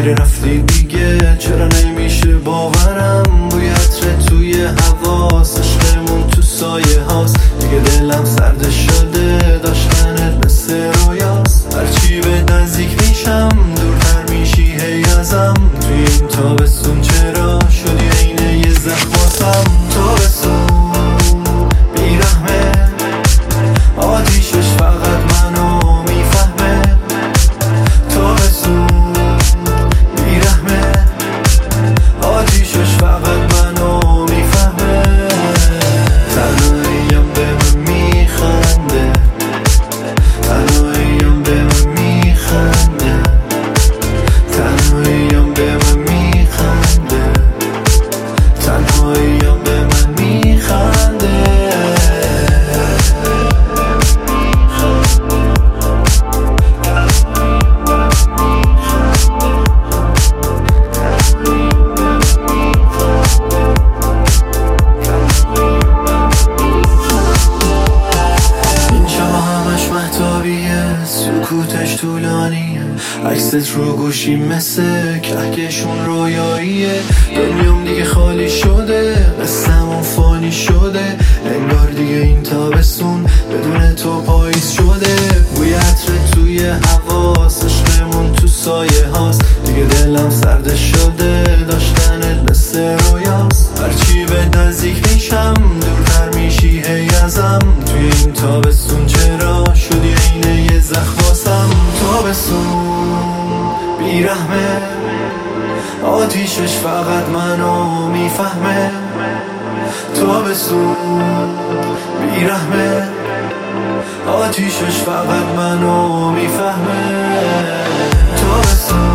میره رفتی دیگه، چرا نمیشه باورم؟ بوی عطر توی حواس، عشقمون تو سایه هاست. دیگه دلم سرد شده، داشتنت مثل رویاست. هرچی به نزدیک میشم دورتر میشی هی ازم. توی این تابستون چرا شدی عین یه زخم واسم؟ تابستون بیرحمه، آتیشش فقط منو میفهمه. تابستون بیرحمه، آتیشش فقط منو میفهمه. تنهاییم به من میخنده، تنهاییم به من میخنده، تنهاییم به من میخنده، تنهاییم به من میخنده. سکوتش طولانیه، عکست رو گوشی مثل کهکشون رویاییه. دنیام دیگه خالی شده، قصه‌مون فانی شده. انگار دیگه این تابستون بدون تو پاییز شده. بوی عطر توی حواس، عشقمون تو سایه هاست. دیگه دلم سرد شده، داشتنت مثل رویاست. هرچی به نزدیک میشم دورتر میشی هی ازم. توی این تابستون چرا شدی عین یه زخم واسم؟ تابستون بیرحمه، آتیشش فقط منو میفهمه. تابستون بیرحمه، آتیشش فقط منو میفهمه. تابستون